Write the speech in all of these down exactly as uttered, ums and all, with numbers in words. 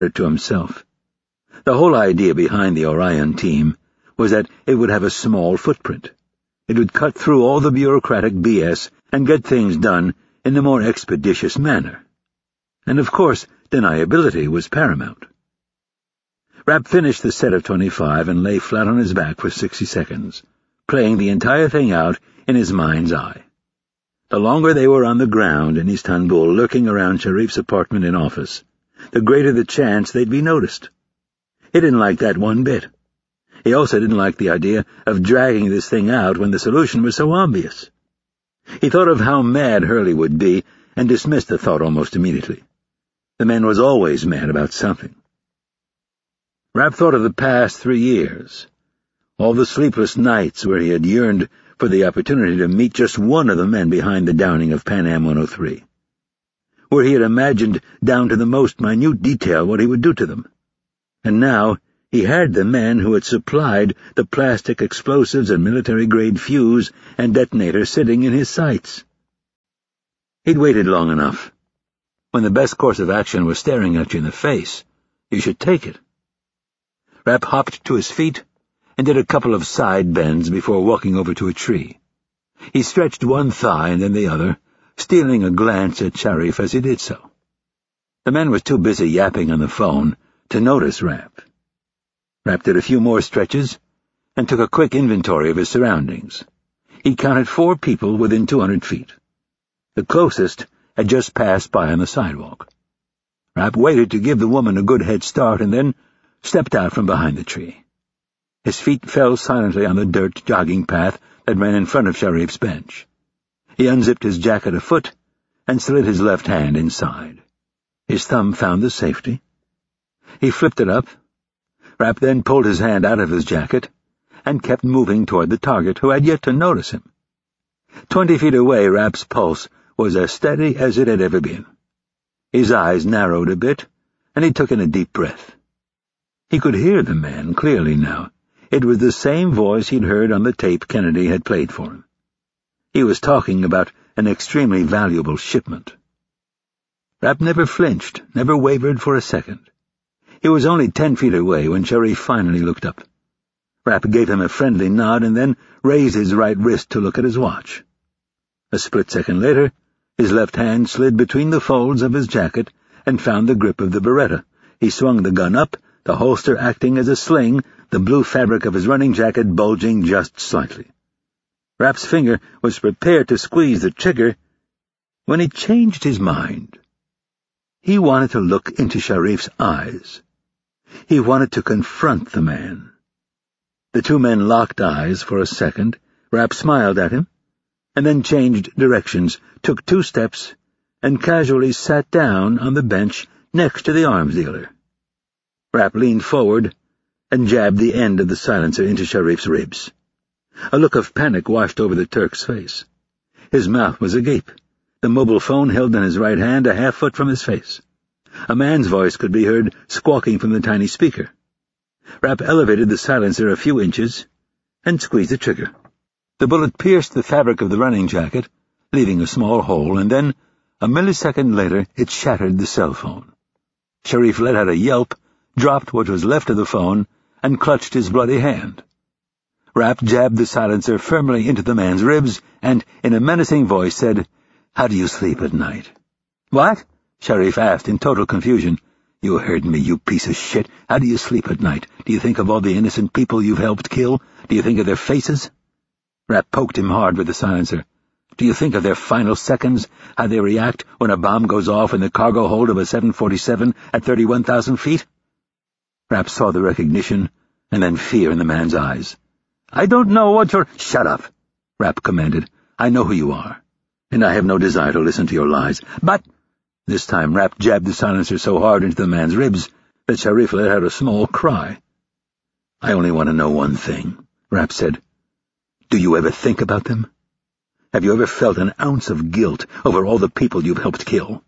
to himself. The whole idea behind the Orion team was that it would have a small footprint. It would cut through all the bureaucratic B S and get things done in a more expeditious manner. And of course, deniability was paramount. Rapp finished the set of twenty-five and lay flat on his back for sixty seconds, playing the entire thing out in his mind's eye. The longer they were on the ground in Istanbul, lurking around Sharif's apartment and office, the greater the chance they'd be noticed. He didn't like that one bit. He also didn't like the idea of dragging this thing out when the solution was so obvious. He thought of how mad Hurley would be and dismissed the thought almost immediately. The man was always mad about something. Rapp thought of the past three years, all the sleepless nights where he had yearned for the opportunity to meet just one of the men behind the downing of Pan Am one oh three, where he had imagined down to the most minute detail what he would do to them. And now he had the man who had supplied the plastic explosives and military-grade fuse and detonator sitting in his sights. He'd waited long enough. When the best course of action was staring at you in the face, you should take it. Rapp hopped to his feet and did a couple of side bends before walking over to a tree. He stretched one thigh and then the other, stealing a glance at Sharif as he did so. The man was too busy yapping on the phone to notice Rapp. Rapp did a few more stretches and took a quick inventory of his surroundings. He counted four people within two hundred feet. The closest had just passed by on the sidewalk. Rapp waited to give the woman a good head start and then stepped out from behind the tree. His feet fell silently on the dirt jogging path that ran in front of Sharif's bench. He unzipped his jacket a foot and slid his left hand inside. His thumb found the safety. He flipped it up. Rapp then pulled his hand out of his jacket and kept moving toward the target, who had yet to notice him. Twenty feet away, Rapp's pulse was as steady as it had ever been. His eyes narrowed a bit, and he took in a deep breath. He could hear the man clearly now. It was the same voice he'd heard on the tape Kennedy had played for him. He was talking about an extremely valuable shipment. Rapp never flinched, never wavered for a second. He was only ten feet away when Sharif finally looked up. Rapp gave him a friendly nod and then raised his right wrist to look at his watch. A split second later, his left hand slid between the folds of his jacket and found the grip of the Beretta. He swung the gun up, the holster acting as a sling, the blue fabric of his running jacket bulging just slightly. Rapp's finger was prepared to squeeze the trigger when he changed his mind. He wanted to look into Sharif's eyes. He wanted to confront the man. The two men locked eyes for a second. Rapp smiled at him, and then changed directions, took two steps, and casually sat down on the bench next to the arms dealer. Rapp leaned forward and jabbed the end of the silencer into Sharif's ribs. A look of panic washed over the Turk's face. His mouth was agape, the mobile phone held in his right hand a half foot from his face. A man's voice could be heard squawking from the tiny speaker. Rapp elevated the silencer a few inches and squeezed the trigger. The bullet pierced the fabric of the running jacket, leaving a small hole, and then, a millisecond later, it shattered the cell phone. Sharif let out a yelp, dropped what was left of the phone, and clutched his bloody hand. Rapp jabbed the silencer firmly into the man's ribs and, in a menacing voice, said, "How do you sleep at night?" "What?" Sharif asked in total confusion. "You heard me, you piece of shit. How do you sleep at night? Do you think of all the innocent people you've helped kill? Do you think of their faces?" Rapp poked him hard with the silencer. "Do you think of their final seconds, how they react when a bomb goes off in the cargo hold of a seven forty-seven at thirty-one thousand feet?" Rapp saw the recognition and then fear in the man's eyes. "I don't know what you're—" "Shut up," Rapp commanded. "I know who you are, and I have no desire to listen to your lies. But—" This time Rapp jabbed the silencer so hard into the man's ribs that Sharif let out a small cry. "I only want to know one thing," Rapp said. "Do you ever think about them? Have you ever felt an ounce of guilt over all the people you've helped kill?"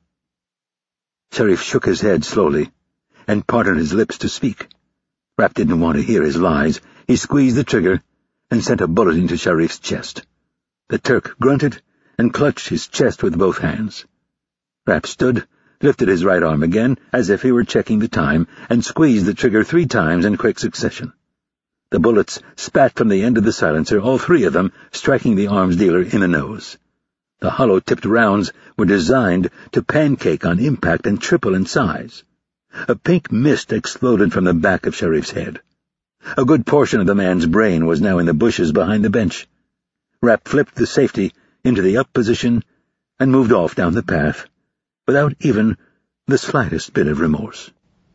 Sharif shook his head slowly and parted his lips to speak. Rapp didn't want to hear his lies. He squeezed the trigger and sent a bullet into Sharif's chest. The Turk grunted and clutched his chest with both hands. Rapp stood, lifted his right arm again as if he were checking the time, and squeezed the trigger three times in quick succession. The bullets spat from the end of the silencer, all three of them striking the arms dealer in the nose. The hollow-tipped rounds were designed to pancake on impact and triple in size. A pink mist exploded from the back of Sharif's head. A good portion of the man's brain was now in the bushes behind the bench. Rapp flipped the safety into the up position and moved off down the path, without even the slightest bit of remorse.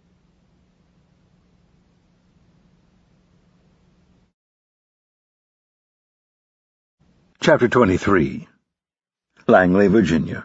Chapter twenty-three. Langley, Virginia.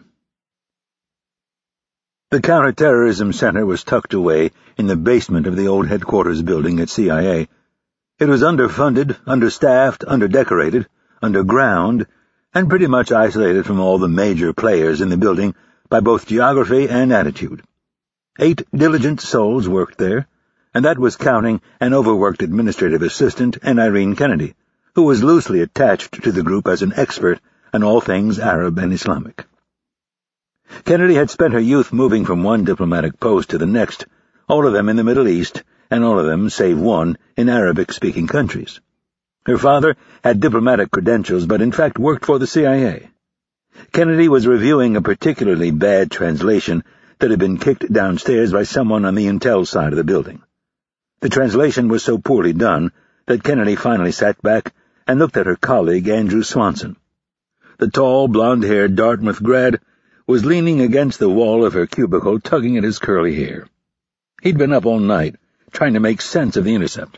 The Counterterrorism Center was tucked away in the basement of the old headquarters building at C I A. It was underfunded, understaffed, underdecorated, underground, and pretty much isolated from all the major players in the building by both geography and attitude. Eight diligent souls worked there, and that was counting an overworked administrative assistant and Irene Kennedy, who was loosely attached to the group as an expert on all things Arab and Islamic. Kennedy had spent her youth moving from one diplomatic post to the next, all of them in the Middle East, and all of them, save one, in Arabic-speaking countries. Her father had diplomatic credentials, but in fact worked for the C I A. Kennedy was reviewing a particularly bad translation that had been kicked downstairs by someone on the intel side of the building. The translation was so poorly done that Kennedy finally sat back and looked at her colleague, Andrew Swanson. The tall, blonde-haired Dartmouth grad was leaning against the wall of her cubicle, tugging at his curly hair. He'd been up all night, trying to make sense of the intercept.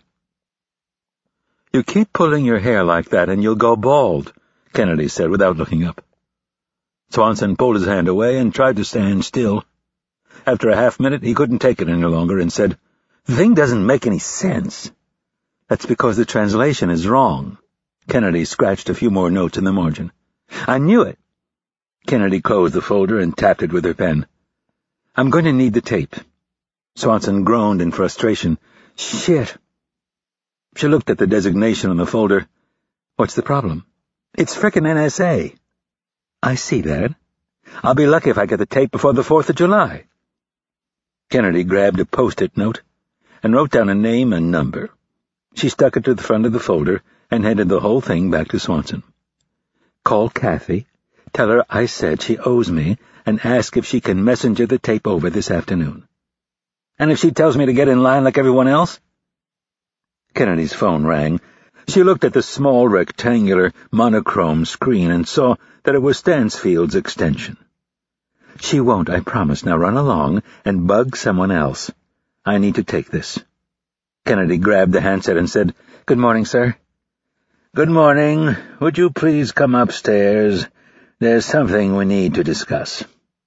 "You keep pulling your hair like that and you'll go bald," Kennedy said without looking up. Swanson pulled his hand away and tried to stand still. After a half-minute, he couldn't take it any longer and said, "The thing doesn't make any sense." "That's because the translation is wrong." Kennedy scratched a few more notes in the margin. "I knew it." Kennedy closed the folder and tapped it with her pen. "I'm going to need the tape." Swanson groaned in frustration. "Shit." She looked at the designation on the folder. "What's the problem?" "It's frickin' N S A." "I see that. I'll be lucky if I get the tape before the fourth of July. Kennedy grabbed a post-it note and wrote down a name and number. She stuck it to the front of the folder and handed the whole thing back to Swanson. "Call Kathy. Tell her I said she owes me, and ask if she can messenger the tape over this afternoon." "And if she tells me to get in line like everyone else?" Kennedy's phone rang. She looked at the small rectangular monochrome screen and saw that it was Stansfield's extension. "She won't, I promise. Now run along and bug someone else. I need to take this." Kennedy grabbed the handset and said, "Good morning, sir." "Good morning. Would you please come upstairs? There's something we need to discuss."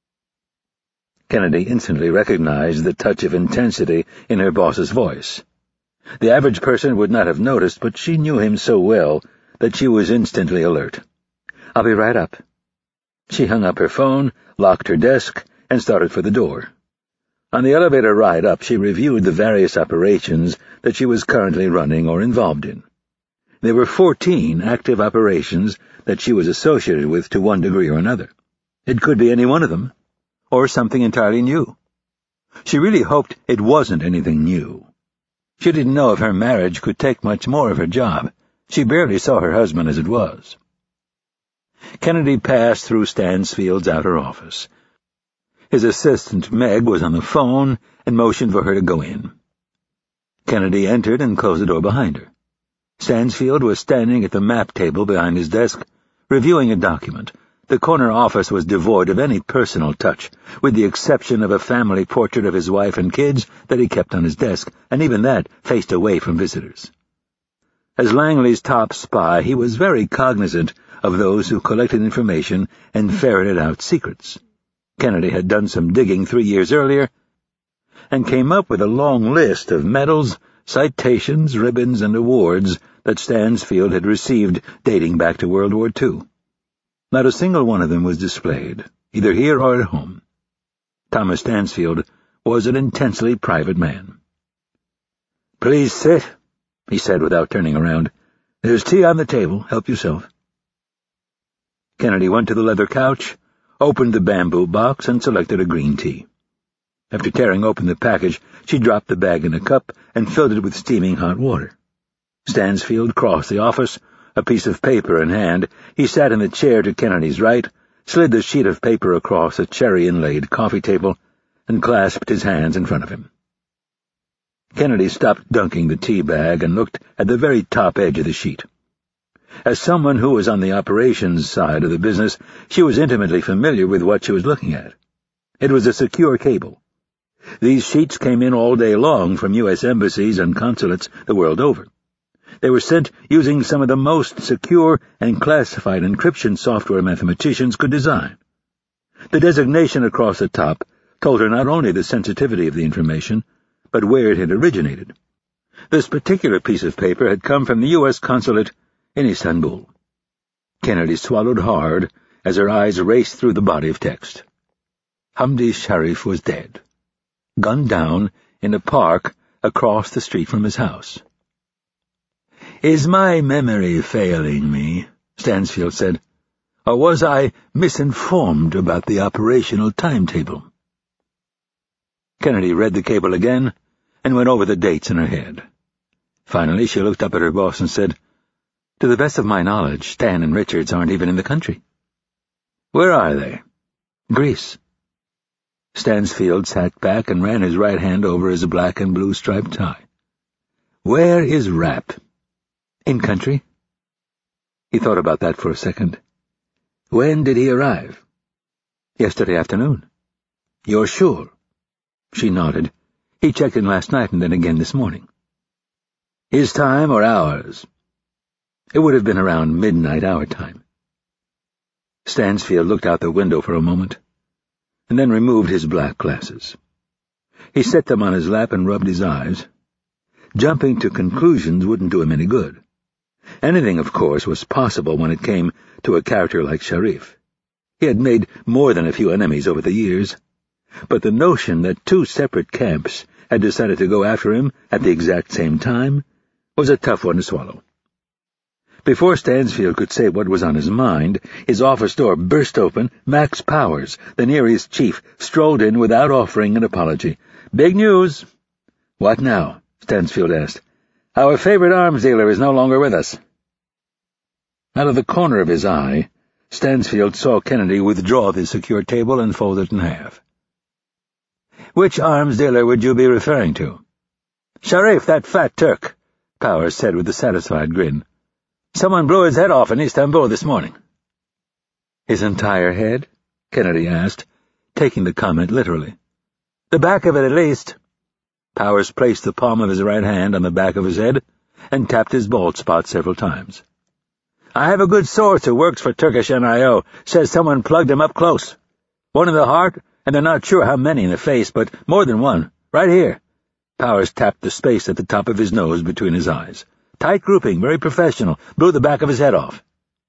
Kennedy instantly recognized the touch of intensity in her boss's voice. The average person would not have noticed, but she knew him so well that she was instantly alert. "I'll be right up." She hung up her phone, locked her desk, and started for the door. On the elevator ride up, she reviewed the various operations that she was currently running or involved in. There were fourteen active operations that she was associated with to one degree or another. It could be any one of them, or something entirely new. She really hoped it wasn't anything new. She didn't know if her marriage could take much more of her job. She barely saw her husband as it was. Kennedy passed through Stansfield's outer office. His assistant, Meg, was on the phone and motioned for her to go in. Kennedy entered and closed the door behind her. Stansfield was standing at the map table behind his desk, reviewing a document. The corner office was devoid of any personal touch, with the exception of a family portrait of his wife and kids that he kept on his desk, and even that faced away from visitors. As Langley's top spy, he was very cognizant of those who collected information and ferreted out secrets. Kennedy had done some digging three years earlier and came up with a long list of medals, citations, ribbons, and awards that Stansfield had received dating back to World War Two. Not a single one of them was displayed, either here or at home. Thomas Stansfield was an intensely private man. "Please sit," he said without turning around. "There's tea on the table. Help yourself." Kennedy went to the leather couch, opened the bamboo box, and selected a green tea. After tearing open the package, she dropped the bag in a cup and filled it with steaming hot water. Stansfield crossed the office, a piece of paper in hand. He sat in the chair to Kennedy's right, slid the sheet of paper across a cherry-inlaid coffee table, and clasped his hands in front of him. Kennedy stopped dunking the tea bag and looked at the very top edge of the sheet. As someone who was on the operations side of the business, she was intimately familiar with what she was looking at. It was a secure cable. These sheets came in all day long from U S embassies and consulates the world over. They were sent using some of the most secure and classified encryption software mathematicians could design. The designation across the top told her not only the sensitivity of the information, but where it had originated. This particular piece of paper had come from the U S consulate in Istanbul. Kennedy swallowed hard as her eyes raced through the body of text. Hamdi Sharif was dead, gunned down in a park across the street from his house. "Is my memory failing me?" Stansfield said. "Or was I misinformed about the operational timetable?" Kennedy read the cable again and went over the dates in her head. Finally, she looked up at her boss and said, "To the best of my knowledge, Stan and Richards aren't even in the country." "Where are they?" "Greece." Stansfield sat back and ran his right hand over his black and blue striped tie. "Where is Rapp?" "In country." He thought about that for a second. "When did he arrive?" "Yesterday afternoon." "You're sure?" She nodded. "He checked in last night and then again this morning." "His time or ours?" "It would have been around midnight our time." Stansfield looked out the window for a moment, and then removed his black glasses. He set them on his lap and rubbed his eyes. Jumping to conclusions wouldn't do him any good. Anything, of course, was possible when it came to a character like Sharif. He had made more than a few enemies over the years, but the notion that two separate camps had decided to go after him at the exact same time was a tough one to swallow. Before Stansfield could say what was on his mind, his office door burst open. Max Powers, the Nearest chief, strolled in without offering an apology. "Big news." "What now?" Stansfield asked. "Our favorite arms dealer is no longer with us." Out of the corner of his eye, Stansfield saw Kennedy withdraw the secure table and fold it in half. "Which arms dealer would you be referring to?" "Sharif, that fat Turk," Powers said with a satisfied grin. "Someone blew his head off in Istanbul this morning." "His entire head?" Kennedy asked, taking the comment literally. "The back of it, at least." Powers placed the palm of his right hand on the back of his head and tapped his bald spot several times. "I have a good source who works for Turkish N I O, says someone plugged him up close. One in the heart, and they're not sure how many in the face, but more than one. Right here." Powers tapped the space at the top of his nose between his eyes. "Tight grouping, very professional, blew the back of his head off."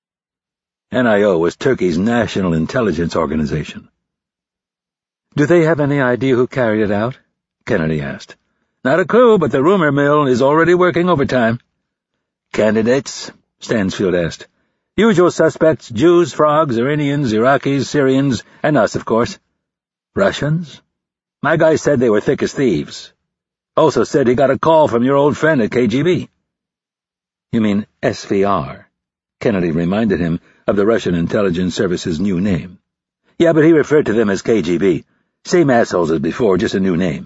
N I O was Turkey's national intelligence organization. "Do they have any idea who carried it out?" Kennedy asked. "Not a clue, but the rumor mill is already working overtime." "Candidates?" Stansfield asked. "Usual suspects, Jews, frogs, Iranians, Iraqis, Syrians, and us, of course." "Russians?" "My guy said they were thick as thieves. Also said he got a call from your old friend at K G B. "You mean S V R? Kennedy reminded him of the Russian intelligence service's new name. "Yeah, but he referred to them as K G B. Same assholes as before, just a new name."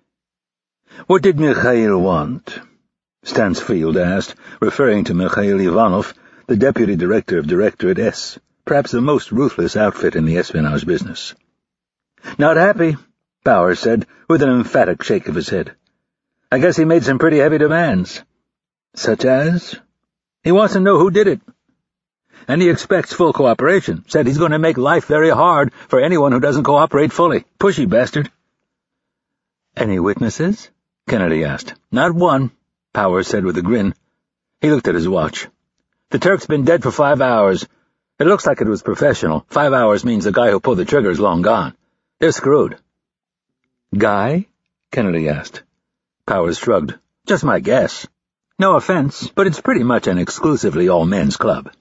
"What did Mikhail want?" Stansfield asked, referring to Mikhail Ivanov, the deputy director of Directorate S, perhaps the most ruthless outfit in the espionage business. "Not happy," Powers said, with an emphatic shake of his head. "I guess he made some pretty heavy demands." "Such as?" "He wants to know who did it. And he expects full cooperation. Said he's going to make life very hard for anyone who doesn't cooperate fully. Pushy bastard." "Any witnesses?" Kennedy asked. "Not one," Powers said with a grin. He looked at his watch. "The Turk's been dead for five hours. It looks like it was professional. Five hours means the guy who pulled the trigger is long gone. They're screwed." "Guy?" Kennedy asked. Powers shrugged. "Just my guess. No offense, but it's pretty much an exclusively all-men's club."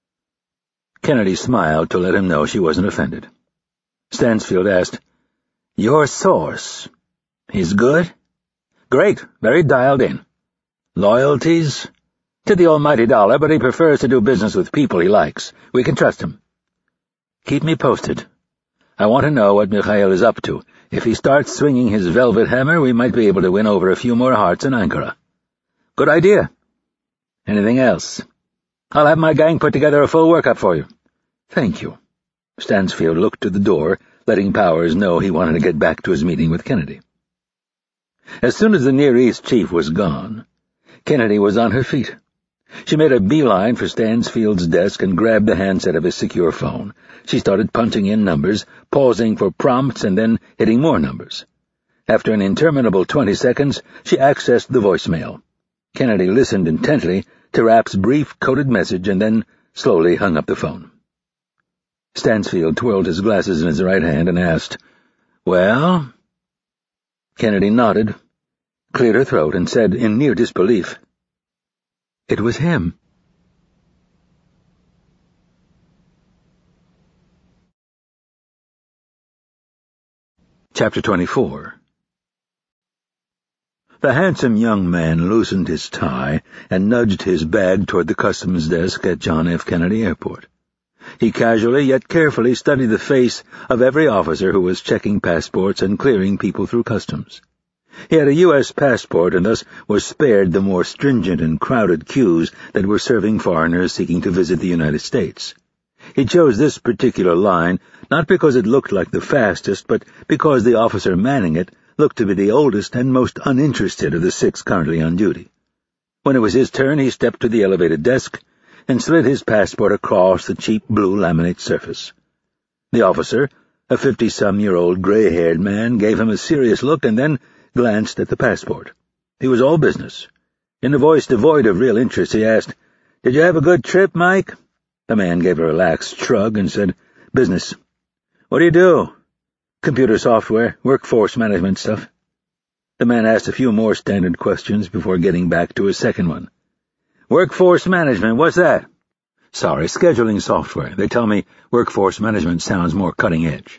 Kennedy smiled to let him know she wasn't offended. Stansfield asked, Your source. He's good? Great, very dialed in. Loyalties? To the almighty dollar, but he prefers to do business with people he likes. We can trust him. Keep me posted. I want to know what Mikhail is up to. If he starts swinging his velvet hammer, we might be able to win over a few more hearts in Ankara. Good idea. Anything else? I'll have my gang put together a full workup for you. Thank you. Stansfield looked to the door, letting Powers know he wanted to get back to his meeting with Kennedy. As soon as the Near East chief was gone, Kennedy was on her feet. She made a beeline for Stansfield's desk and grabbed the handset of his secure phone. She started punching in numbers, pausing for prompts and then hitting more numbers. After an interminable twenty seconds, she accessed the voicemail. Kennedy listened intently to Rapp's brief, coded message and then slowly hung up the phone. Stansfield twirled his glasses in his right hand and asked, "Well?" Kennedy nodded, cleared her throat, and said in near disbelief, "It was him." Chapter twenty-four. The handsome young man loosened his tie and nudged his bag toward the customs desk at John F. Kennedy Airport. He casually yet carefully studied the face of every officer who was checking passports and clearing people through customs. He had a U S passport and thus was spared the more stringent and crowded queues that were serving foreigners seeking to visit the United States. He chose this particular line not because it looked like the fastest, but because the officer manning it looked to be the oldest and most uninterested of the six currently on duty. When it was his turn, he stepped to the elevated desk and slid his passport across the cheap blue laminate surface. The officer, a fifty-some-year-old gray-haired man, gave him a serious look and then glanced at the passport. He was all business. In a voice devoid of real interest, he asked, "Did you have a good trip, Mike?" The man gave a relaxed shrug and said, "Business." "What do you do?" "Computer software, workforce management stuff." The man asked a few more standard questions before getting back to his second one. "Workforce management, what's that?" "Sorry, scheduling software. They tell me workforce management sounds more cutting edge."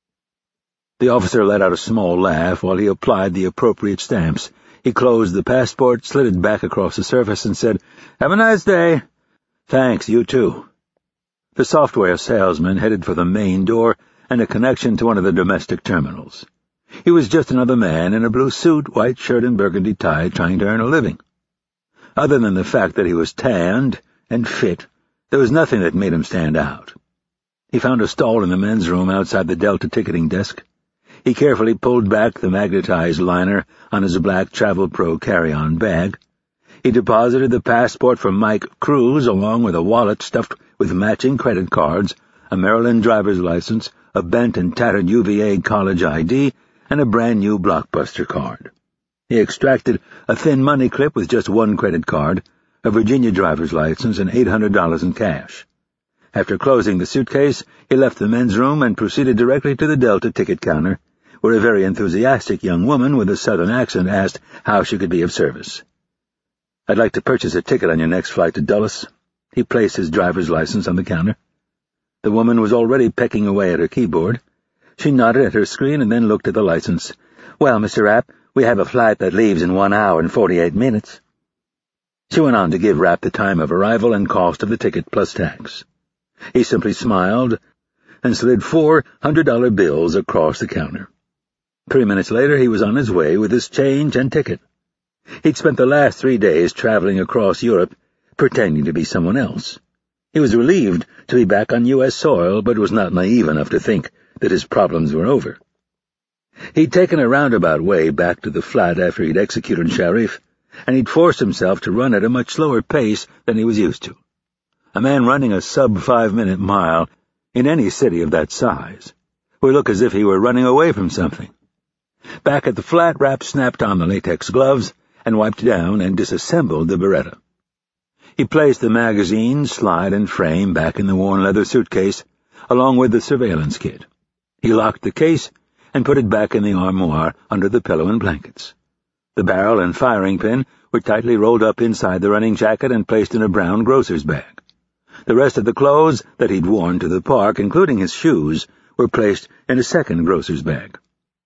The officer let out a small laugh while he applied the appropriate stamps. He closed the passport, slid it back across the surface, and said, "Have a nice day." "Thanks, you too." The software salesman headed for the main door and a connection to one of the domestic terminals. He was just another man in a blue suit, white shirt, and burgundy tie trying to earn a living. Other than the fact that he was tanned and fit, there was nothing that made him stand out. He found a stall in the men's room outside the Delta ticketing desk. He carefully pulled back the magnetized liner on his black Travel Pro carry-on bag. He deposited the passport from Mike Cruz along with a wallet stuffed with matching credit cards, a Maryland driver's license, a bent and tattered U V A college I D, and a brand-new Blockbuster card. He extracted a thin money clip with just one credit card, a Virginia driver's license, and eight hundred dollars in cash. After closing the suitcase, he left the men's room and proceeded directly to the Delta ticket counter, where a very enthusiastic young woman with a southern accent asked how she could be of service. "I'd like to purchase a ticket on your next flight to Dulles." He placed his driver's license on the counter. The woman was already pecking away at her keyboard. She nodded at her screen and then looked at the license. "Well, Mister Rapp, we have a flight that leaves in one hour and forty-eight minutes." She went on to give Rapp the time of arrival and cost of the ticket plus tax. He simply smiled and slid four hundred-dollar bills across the counter. Three minutes later, he was on his way with his change and ticket. He'd spent the last three days traveling across Europe, pretending to be someone else. He was relieved to be back on U S soil, but was not naive enough to think that his problems were over. He'd taken a roundabout way back to the flat after he'd executed Sharif, and he'd forced himself to run at a much slower pace than he was used to. A man running a sub-five-minute mile in any city of that size would look as if he were running away from something. Back at the flat, Rapp snapped on the latex gloves and wiped down and disassembled the Beretta. He placed the magazine, slide, and frame back in the worn leather suitcase, along with the surveillance kit. He locked the case and put it back in the armoire under the pillow and blankets. The barrel and firing pin were tightly rolled up inside the running jacket and placed in a brown grocer's bag. The rest of the clothes that he'd worn to the park, including his shoes, were placed in a second grocer's bag.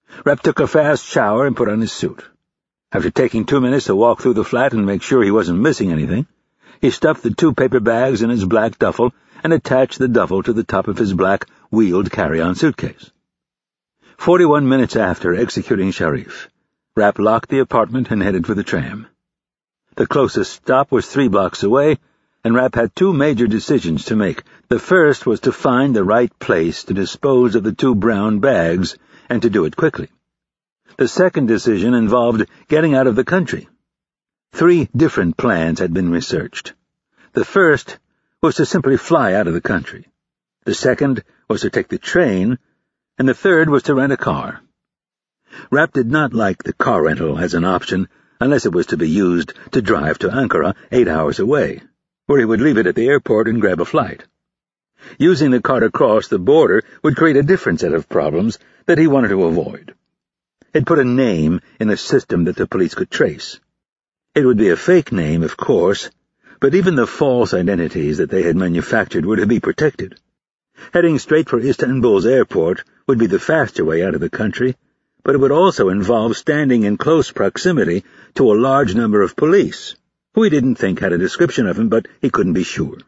Rapp took a fast shower and put on his suit. After taking two minutes to walk through the flat and make sure he wasn't missing anything, he stuffed the two paper bags in his black duffel and attached the duffel to the top of his black wheeled carry-on suitcase. Forty-one minutes after executing Sharif, Rapp locked the apartment and headed for the tram. The closest stop was three blocks away, and Rapp had two major decisions to make. The first was to find the right place to dispose of the two brown bags, and to do it quickly. The second decision involved getting out of the country. Three different plans had been researched. The first was to simply fly out of the country. The second was to take the train, and the third was to rent a car. Rapp did not like the car rental as an option unless it was to be used to drive to Ankara, eight hours away, where he would leave it at the airport and grab a flight. Using the car to cross the border would create a different set of problems that he wanted to avoid. It put a name in a system that the police could trace. It would be a fake name, of course, but even the false identities that they had manufactured would be protected. Heading straight for Istanbul's airport would be the faster way out of the country, but it would also involve standing in close proximity to a large number of police, who he didn't think had a description of him, but he couldn't be sure.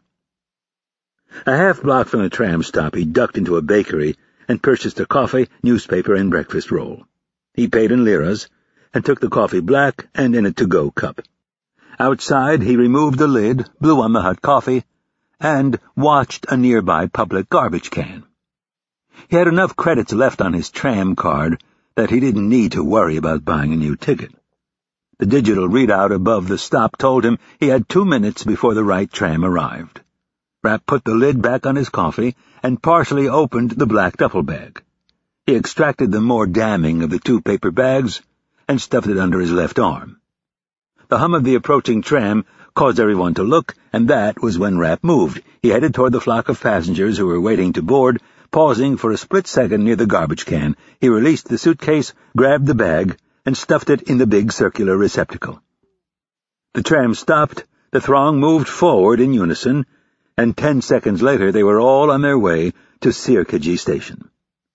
A half block from the tram stop, he ducked into a bakery and purchased a coffee, newspaper, and breakfast roll. He paid in liras, and took the coffee black and in a to-go cup. Outside, he removed the lid, blew on the hot coffee, and watched a nearby public garbage can. He had enough credits left on his tram card that he didn't need to worry about buying a new ticket. The digital readout above the stop told him he had two minutes before the right tram arrived. Rapp put the lid back on his coffee and partially opened the black duffel bag. He extracted the more damning of the two paper bags and stuffed it under his left arm. The hum of the approaching tram caused everyone to look, and that was when Rapp moved. He headed toward the flock of passengers who were waiting to board, pausing for a split second near the garbage can. He released the suitcase, grabbed the bag, and stuffed it in the big circular receptacle. The tram stopped, the throng moved forward in unison, and ten seconds later they were all on their way to Sirkaji station.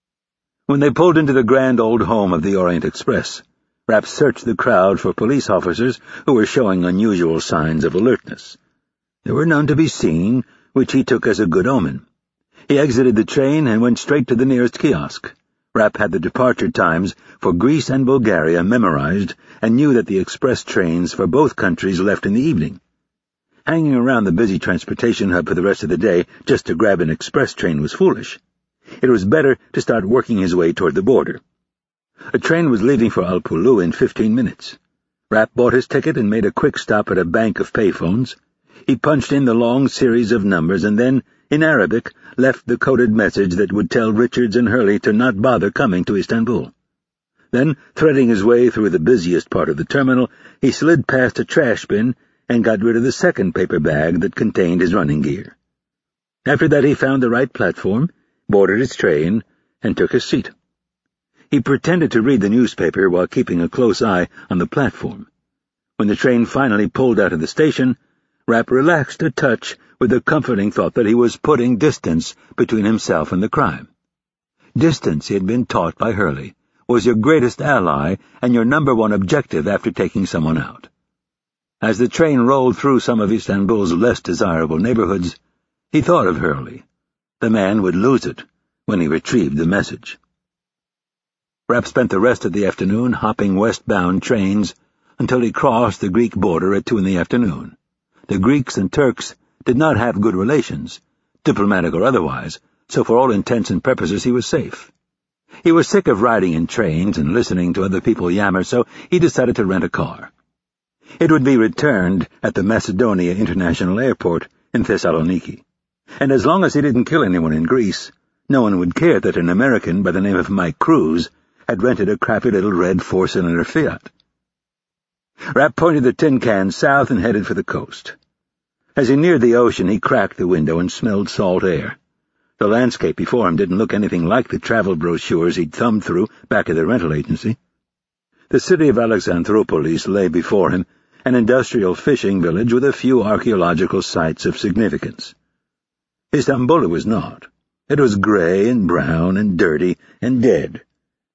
When they pulled into the grand old home of the Orient Express, Rapp searched the crowd for police officers who were showing unusual signs of alertness. There were none to be seen, which he took as a good omen. He exited the train and went straight to the nearest kiosk. Rapp had the departure times for Greece and Bulgaria memorized and knew that the express trains for both countries left in the evening. Hanging around the busy transportation hub for the rest of the day just to grab an express train was foolish. It was better to start working his way toward the border. A train was leaving for Al-Pulu in fifteen minutes. Rapp bought his ticket and made a quick stop at a bank of payphones. He punched in the long series of numbers and then, in Arabic, left the coded message that would tell Richards and Hurley to not bother coming to Istanbul. Then, threading his way through the busiest part of the terminal, he slid past a trash bin and got rid of the second paper bag that contained his running gear. After that he found the right platform, boarded his train, and took his seat. He pretended to read the newspaper while keeping a close eye on the platform. When the train finally pulled out of the station, Rapp relaxed a touch with the comforting thought that he was putting distance between himself and the crime. Distance, he had been taught by Hurley, was your greatest ally and your number one objective after taking someone out. As the train rolled through some of Istanbul's less desirable neighborhoods, he thought of Hurley. The man would lose it when he retrieved the message. Rapp spent the rest of the afternoon hopping westbound trains until he crossed the Greek border at two in the afternoon. The Greeks and Turks did not have good relations, diplomatic or otherwise, so for all intents and purposes he was safe. He was sick of riding in trains and listening to other people yammer, so he decided to rent a car. It would be returned at the Macedonia International Airport in Thessaloniki, and as long as he didn't kill anyone in Greece, no one would care that an American by the name of Mike Cruz had rented a crappy little red four-cylinder Fiat. Rapp pointed the tin can south and headed for the coast. As he neared the ocean, he cracked the window and smelled salt air. The landscape before him didn't look anything like the travel brochures he'd thumbed through back at the rental agency. The city of Alexandroupolis lay before him, an industrial fishing village with a few archaeological sites of significance. Istanbul it was not. It was gray and brown and dirty and dead.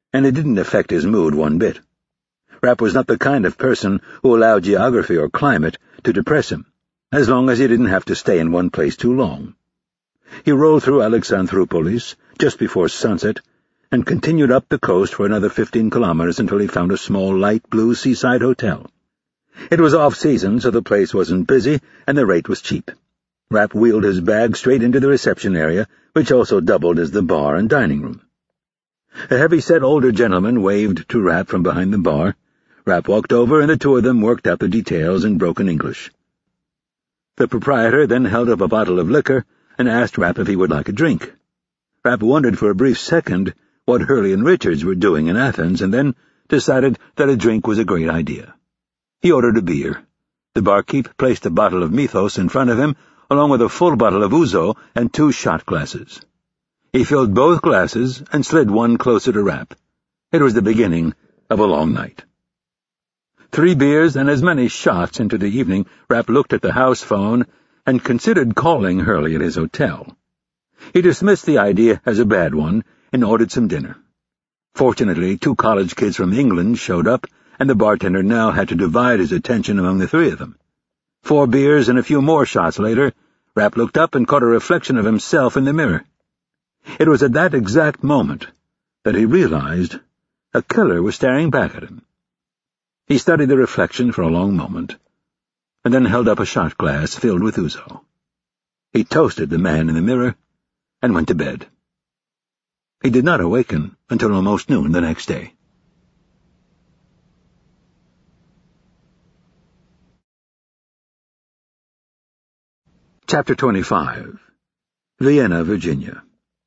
and it didn't affect his mood one bit. Rapp was not the kind of person who allowed geography or climate to depress him, as long as he didn't have to stay in one place too long. He rolled through Alexandroupolis just before sunset and continued up the coast for another fifteen kilometers until he found a small light blue seaside hotel. It was off-season, so the place wasn't busy and the rate was cheap. Rapp wheeled his bag straight into the reception area, which also doubled as the bar and dining room. A heavy-set older gentleman waved to Rapp from behind the bar. Rapp walked over, and the two of them worked out the details in broken English. The proprietor then held up a bottle of liquor and asked Rapp if he would like a drink. Rapp wondered for a brief second what Hurley and Richards were doing in Athens, and then decided that a drink was a great idea. He ordered a beer. The barkeep placed a bottle of Mythos in front of him, along with a full bottle of ouzo and two shot glasses. He filled both glasses and slid one closer to Rapp. It was the beginning of a long night. Three beers and as many shots into the evening, Rapp looked at the house phone and considered calling Hurley at his hotel. He dismissed the idea as a bad one and ordered some dinner. Fortunately, two college kids from England showed up, and the bartender now had to divide his attention among the three of them. Four beers and a few more shots later, Rapp looked up and caught a reflection of himself in the mirror. It was at that exact moment that he realized a killer was staring back at him. He studied the reflection for a long moment, and then held up a shot glass filled with ouzo. He toasted the man in the mirror and went to bed. He did not awaken until almost noon the next day. Chapter twenty-five. Vienna, Virginia.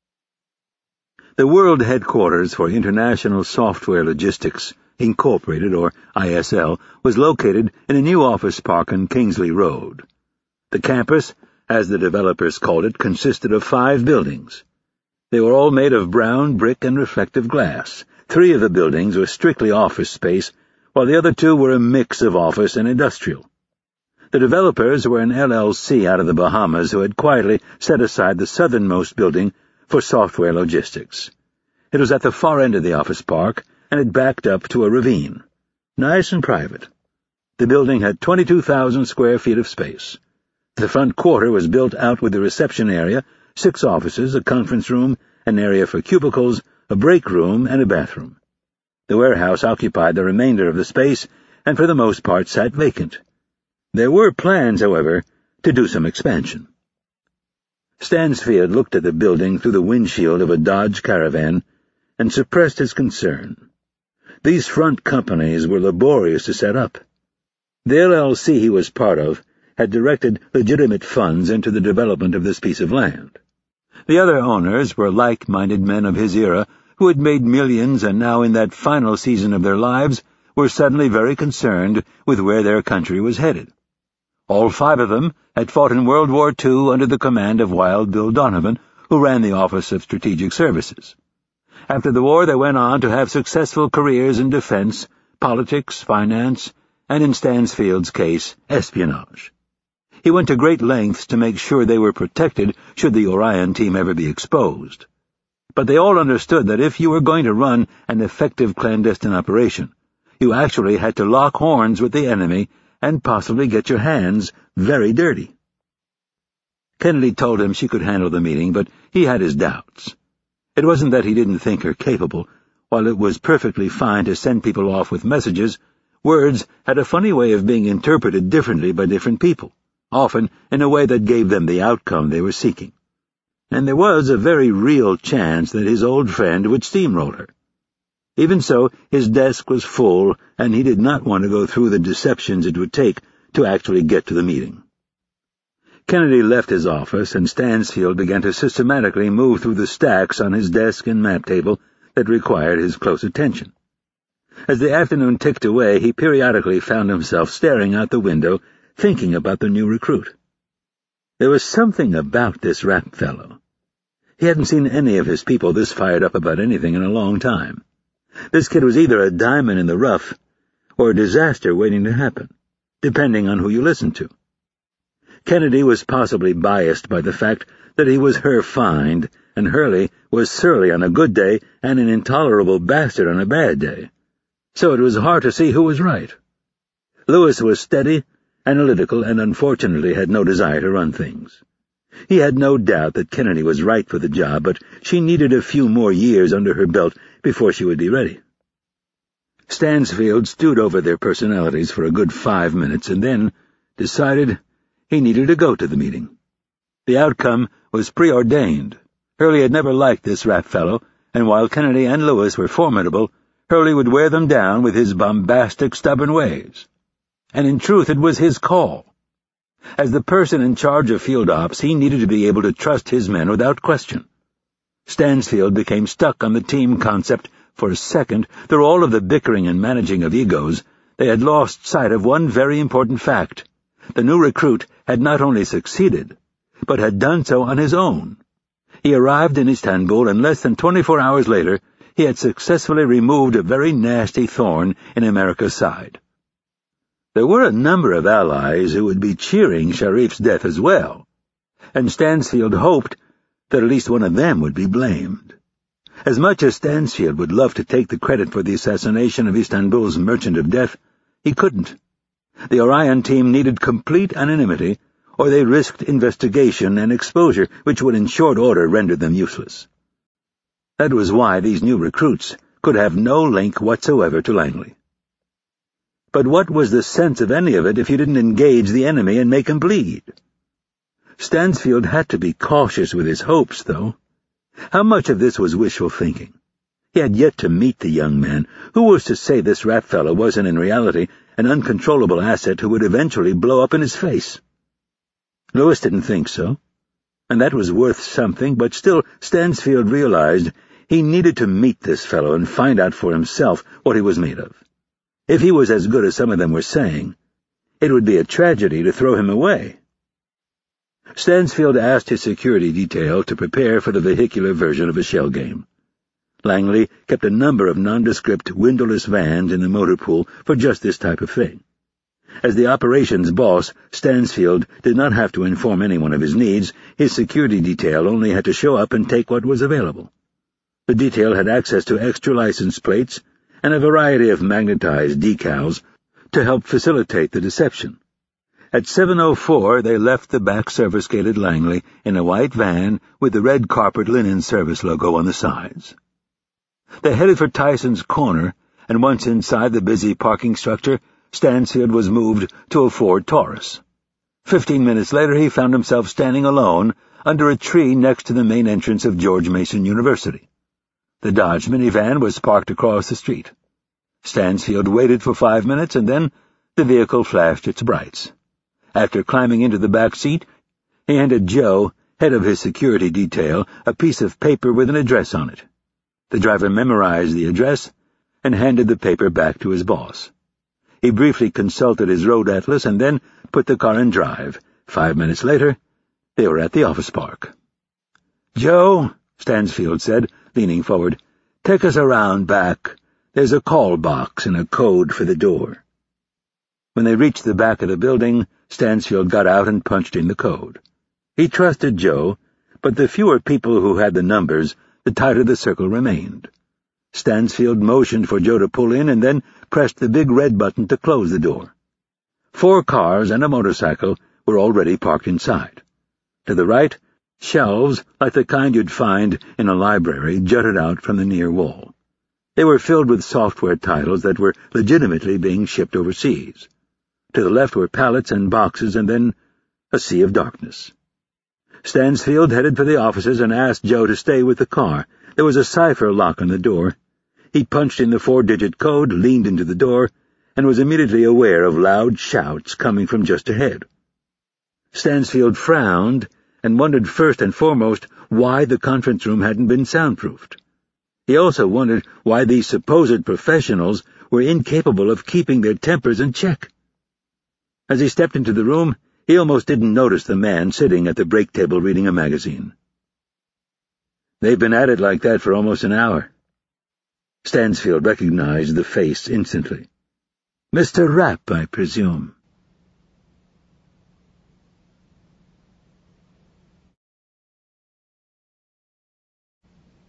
The world headquarters for International Software Logistics, Incorporated, or I S L, was located in a new office park on Kingsley Road. The campus, as the developers called it, consisted of five buildings. They were all made of brown brick and reflective glass. Three of the buildings were strictly office space, while the other two were a mix of office and industrial. The developers were an L L C out of the Bahamas who had quietly set aside the southernmost building for software logistics. It was at the far end of the office park, and it backed up to a ravine. Nice and private. The building had twenty-two thousand square feet of space. The front quarter was built out with a reception area, six offices, a conference room, an area for cubicles, a break room, and a bathroom. The warehouse occupied the remainder of the space, and for the most part sat vacant. There were plans, however, to do some expansion. Stansfield looked at the building through the windshield of a Dodge Caravan and suppressed his concern. These front companies were laborious to set up. The L L C he was part of had directed legitimate funds into the development of this piece of land. The other owners were like-minded men of his era who had made millions and now in that final season of their lives were suddenly very concerned with where their country was headed. All five of them had fought in World War Two under the command of Wild Bill Donovan, who ran the Office of Strategic Services. After the war, they went on to have successful careers in defense, politics, finance, and in Stansfield's case, espionage. He went to great lengths to make sure they were protected should the Orion team ever be exposed. But they all understood that if you were going to run an effective clandestine operation, you actually had to lock horns with the enemy and possibly get your hands very dirty. Kennedy told him she could handle the meeting, but he had his doubts. It wasn't that he didn't think her capable. While it was perfectly fine to send people off with messages, words had a funny way of being interpreted differently by different people, often in a way that gave them the outcome they were seeking. And there was a very real chance that his old friend would steamroll her. Even so, his desk was full, and he did not want to go through the deceptions it would take to actually get to the meeting. Kennedy left his office, and Stansfield began to systematically move through the stacks on his desk and map table that required his close attention. As the afternoon ticked away, he periodically found himself staring out the window, thinking about the new recruit. There was something about this Rapp fellow. He hadn't seen any of his people this fired up about anything in a long time. This kid was either a diamond in the rough or a disaster waiting to happen, depending on who you listened to. Kennedy was possibly biased by the fact that he was her find and Hurley was surly on a good day and an intolerable bastard on a bad day. So it was hard to see who was right. Lewis was steady, analytical, and unfortunately had no desire to run things. He had no doubt that Kennedy was right for the job, but she needed a few more years under her belt before she would be ready. Stansfield stewed over their personalities for a good five minutes and then decided he needed to go to the meeting. The outcome was preordained. Hurley had never liked this rat fellow, and while Kennedy and Lewis were formidable, Hurley would wear them down with his bombastic, stubborn ways. And in truth, it was his call. As the person in charge of field ops, he needed to be able to trust his men without question. Stansfield became stuck on the team concept for a second. Through all of the bickering and managing of egos, they had lost sight of one very important fact. The new recruit had not only succeeded, but had done so on his own. He arrived in Istanbul, and less than twenty-four hours later, he had successfully removed a very nasty thorn in America's side. There were a number of allies who would be cheering Sharif's death as well, and Stansfield hoped that at least one of them would be blamed. As much as Stansfield would love to take the credit for the assassination of Istanbul's Merchant of Death, he couldn't. The Orion team needed complete anonymity, or they risked investigation and exposure, which would in short order render them useless. That was why these new recruits could have no link whatsoever to Langley. But what was the sense of any of it if you didn't engage the enemy and make him bleed? Stansfield had to be cautious with his hopes, though. How much of this was wishful thinking? He had yet to meet the young man. Who was to say this rat fellow wasn't in reality an uncontrollable asset who would eventually blow up in his face? Lewis didn't think so, and that was worth something, but still Stansfield realized he needed to meet this fellow and find out for himself what he was made of. If he was as good as some of them were saying, it would be a tragedy to throw him away. Stansfield asked his security detail to prepare for the vehicular version of a shell game. Langley kept a number of nondescript, windowless vans in the motor pool for just this type of thing. As the operations boss, Stansfield did not have to inform anyone of his needs. His security detail only had to show up and take what was available. The detail had access to extra license plates and a variety of magnetized decals to help facilitate the deception. At seven oh four, they left the back service-gated Langley in a white van with the red carpet linen service logo on the sides. They headed for Tyson's Corner, and once inside the busy parking structure, Stansfield was moved to a Ford Taurus. Fifteen minutes later, he found himself standing alone under a tree next to the main entrance of George Mason University. The Dodge minivan was parked across the street. Stansfield waited for five minutes, and then the vehicle flashed its brights. After climbing into the back seat, he handed Joe, head of his security detail, a piece of paper with an address on it. The driver memorized the address and handed the paper back to his boss. He briefly consulted his road atlas and then put the car in drive. Five minutes later, they were at the office park. "Joe," Stansfield said, leaning forward, "take us around back. There's a call box and a code for the door." When they reached the back of the building, Stansfield got out and punched in the code. He trusted Joe, but the fewer people who had the numbers, the tighter the circle remained. Stansfield motioned for Joe to pull in and then pressed the big red button to close the door. Four cars and a motorcycle were already parked inside. To the right, shelves, like the kind you'd find in a library, jutted out from the near wall. They were filled with software titles that were legitimately being shipped overseas. To the left were pallets and boxes, and then a sea of darkness. Stansfield headed for the offices and asked Joe to stay with the car. There was a cipher lock on the door. He punched in the four-digit code, leaned into the door, and was immediately aware of loud shouts coming from just ahead. Stansfield frowned and wondered first and foremost why the conference room hadn't been soundproofed. He also wondered why these supposed professionals were incapable of keeping their tempers in check. As he stepped into the room, he almost didn't notice the man sitting at the break table reading a magazine. "They've been at it like that for almost an hour." Stansfield recognized the face instantly. "Mister Rapp, I presume."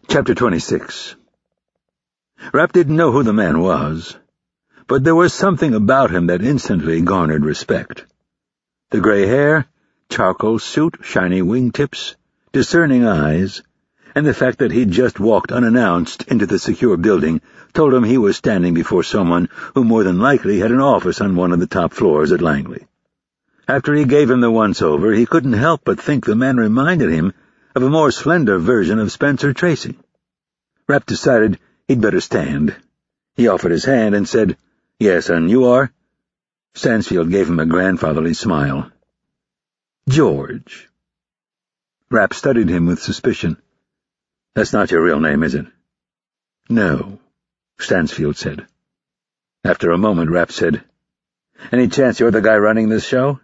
Chapter twenty-six. Rapp didn't know who the man was, but there was something about him that instantly garnered respect. The gray hair, charcoal suit, shiny wingtips, discerning eyes, and the fact that he'd just walked unannounced into the secure building told him he was standing before someone who more than likely had an office on one of the top floors at Langley. After he gave him the once-over, he couldn't help but think the man reminded him of a more slender version of Spencer Tracy. Rapp decided he'd better stand. He offered his hand and said, "Yes, and you are?" Stansfield gave him a grandfatherly smile. "George." Rapp studied him with suspicion. "That's not your real name, is it?" "No," Stansfield said. After a moment, Rapp said, "Any chance you're the guy running this show?"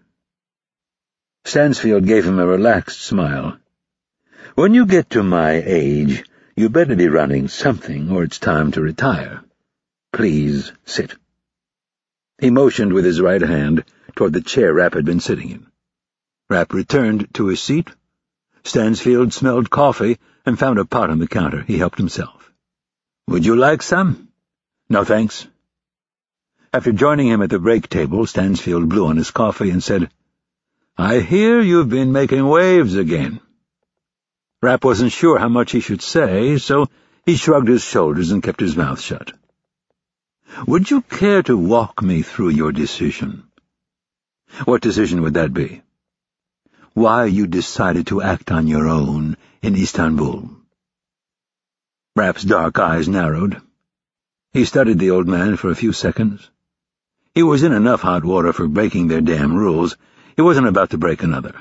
Stansfield gave him a relaxed smile. "When you get to my age, you better be running something, or it's time to retire. Please sit." He motioned with his right hand toward the chair Rapp had been sitting in. Rapp returned to his seat. Stansfield smelled coffee and found a pot on the counter. He helped himself. "Would you like some?" "No, thanks." After joining him at the break table, Stansfield blew on his coffee and said, "I hear you've been making waves again." Rapp wasn't sure how much he should say, so he shrugged his shoulders and kept his mouth shut. "Would you care to walk me through your decision?" "What decision would that be?" "Why you decided to act on your own in Istanbul." Rapp's dark eyes narrowed. He studied the old man for a few seconds. He was in enough hot water for breaking their damn rules. He wasn't about to break another.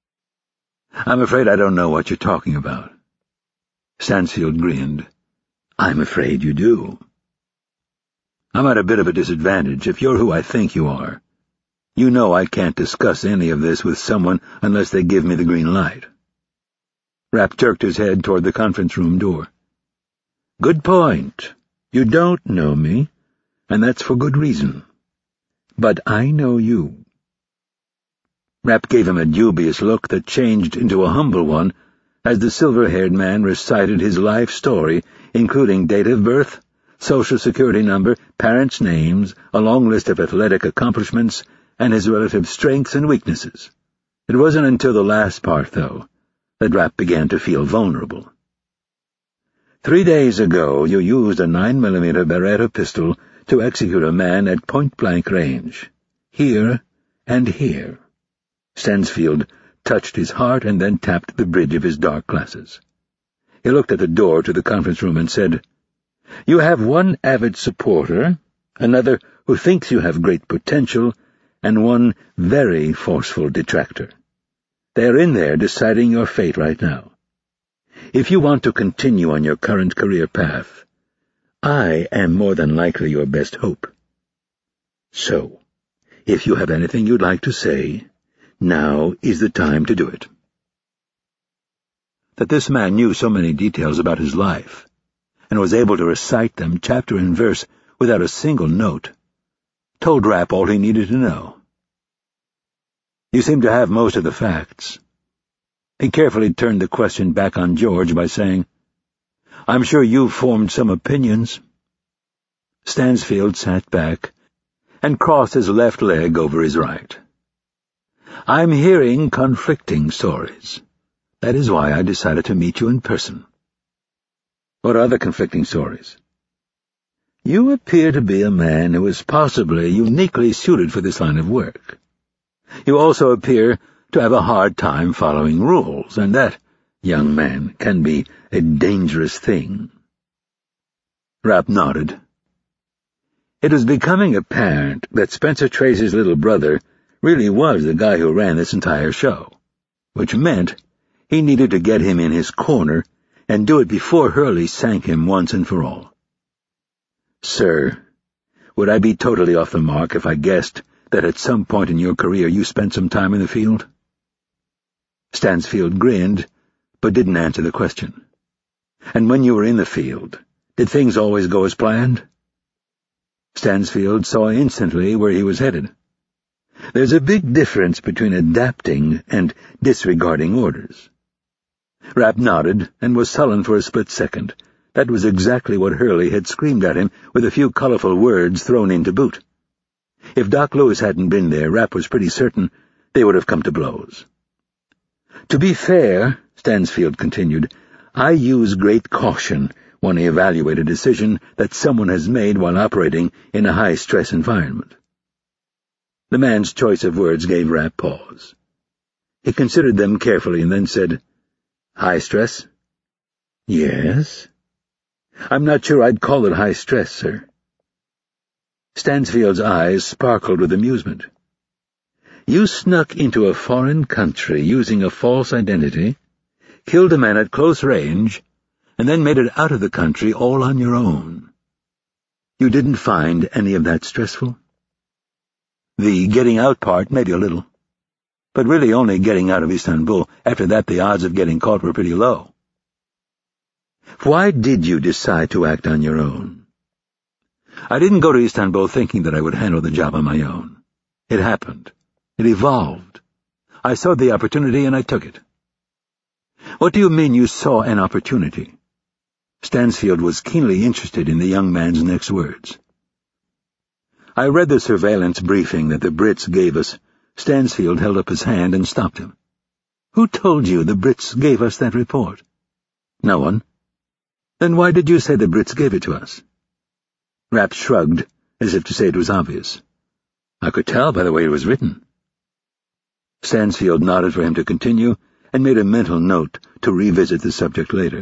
"I'm afraid I don't know what you're talking about." Stansfield grinned. "I'm afraid you do." "I'm at a bit of a disadvantage if you're who I think you are. You know I can't discuss any of this with someone unless they give me the green light." Rapp jerked his head toward the conference room door. "Good point. You don't know me, and that's for good reason. But I know you." Rapp gave him a dubious look that changed into a humble one as the silver-haired man recited his life story, including date of birth, social security number, parents' names, a long list of athletic accomplishments, and his relative strengths and weaknesses. It wasn't until the last part, though, that Rapp began to feel vulnerable. "Three days ago you used a nine millimeter Beretta pistol to execute a man at point-blank range. Here and here." Stansfield touched his heart and then tapped the bridge of his dark glasses. He looked at the door to the conference room and said, "You have one avid supporter, another who thinks you have great potential, and one very forceful detractor. They are in there deciding your fate right now. If you want to continue on your current career path, I am more than likely your best hope. So, if you have anything you'd like to say, now is the time to do it." That this man knew so many details about his life, and was able to recite them chapter and verse without a single note, told Rapp all he needed to know. "You seem to have most of the facts." He carefully turned the question back on George by saying, "I'm sure you've formed some opinions." Stansfield sat back and crossed his left leg over his right. "I'm hearing conflicting stories. That is why I decided to meet you in person." "What are the conflicting stories?" "You appear to be a man who is possibly uniquely suited for this line of work. You also appear to have a hard time following rules, and that, young man, can be a dangerous thing." Rapp nodded. It was becoming apparent that Spencer Tracy's little brother really was the guy who ran this entire show, which meant he needed to get him in his corner and do it before Hurley sank him once and for all. "Sir, would I be totally off the mark if I guessed that at some point in your career you spent some time in the field?" Stansfield grinned, but didn't answer the question. "And when you were in the field, did things always go as planned?" Stansfield saw instantly where he was headed. There's a big difference between adapting and disregarding orders. Rapp nodded and was sullen for a split second. That was exactly what Hurley had screamed at him, with a few colorful words thrown in to boot. If Doc Lewis hadn't been there, Rapp was pretty certain they would have come to blows. "To be fair," Stansfield continued, "I use great caution when I evaluate a decision that someone has made while operating in a high-stress environment." The man's choice of words gave Rapp pause. He considered them carefully and then said, "High stress?" "Yes." "I'm not sure I'd call it high stress, sir." Stansfield's eyes sparkled with amusement. "You snuck into a foreign country using a false identity, killed a man at close range, and then made it out of the country all on your own. You didn't find any of that stressful?" "The getting out part, maybe a little. But really only getting out of Istanbul. After that, the odds of getting caught were pretty low." "Why did you decide to act on your own?" "I didn't go to Istanbul thinking that I would handle the job on my own. It happened. It evolved. I saw the opportunity and I took it." "What do you mean you saw an opportunity?" Stansfield was keenly interested in the young man's next words. "I read the surveillance briefing that the Brits gave us." Stansfield held up his hand and stopped him. "Who told you the Brits gave us that report?" "No one." "Then why did you say the Brits gave it to us?" Rapp shrugged, as if to say it was obvious. "I could tell by the way it was written." Stansfield nodded for him to continue and made a mental note to revisit the subject later.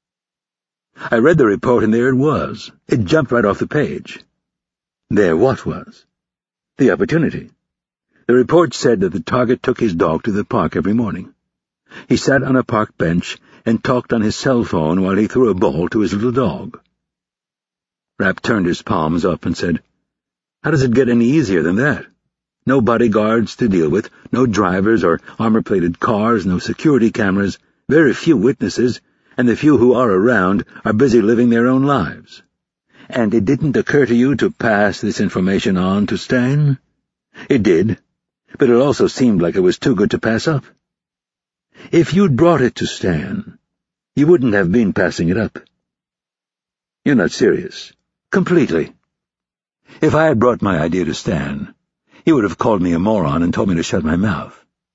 "I read the report and there it was. It jumped right off the page." "There what was?" "The opportunity. The report said that the target took his dog to the park every morning. He sat on a park bench and talked on his cell phone while he threw a ball to his little dog." Rapp turned his palms up and said, "How does it get any easier than that? No bodyguards to deal with, no drivers or armor-plated cars, no security cameras, very few witnesses, and the few who are around are busy living their own lives. And it didn't occur to you to pass this information on to Stan?" "It did, but it also seemed like it was too good to pass up." "If you'd brought it to Stan, you wouldn't have been passing it up." "You're not serious." "Completely. If I had brought my idea to Stan, he would have called me a moron and told me to shut my mouth."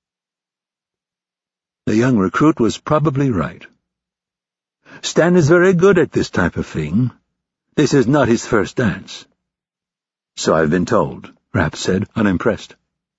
The young recruit was probably right. Stan is very good at this type of thing. This is not his first dance. "So I've been told," Rapp said, unimpressed.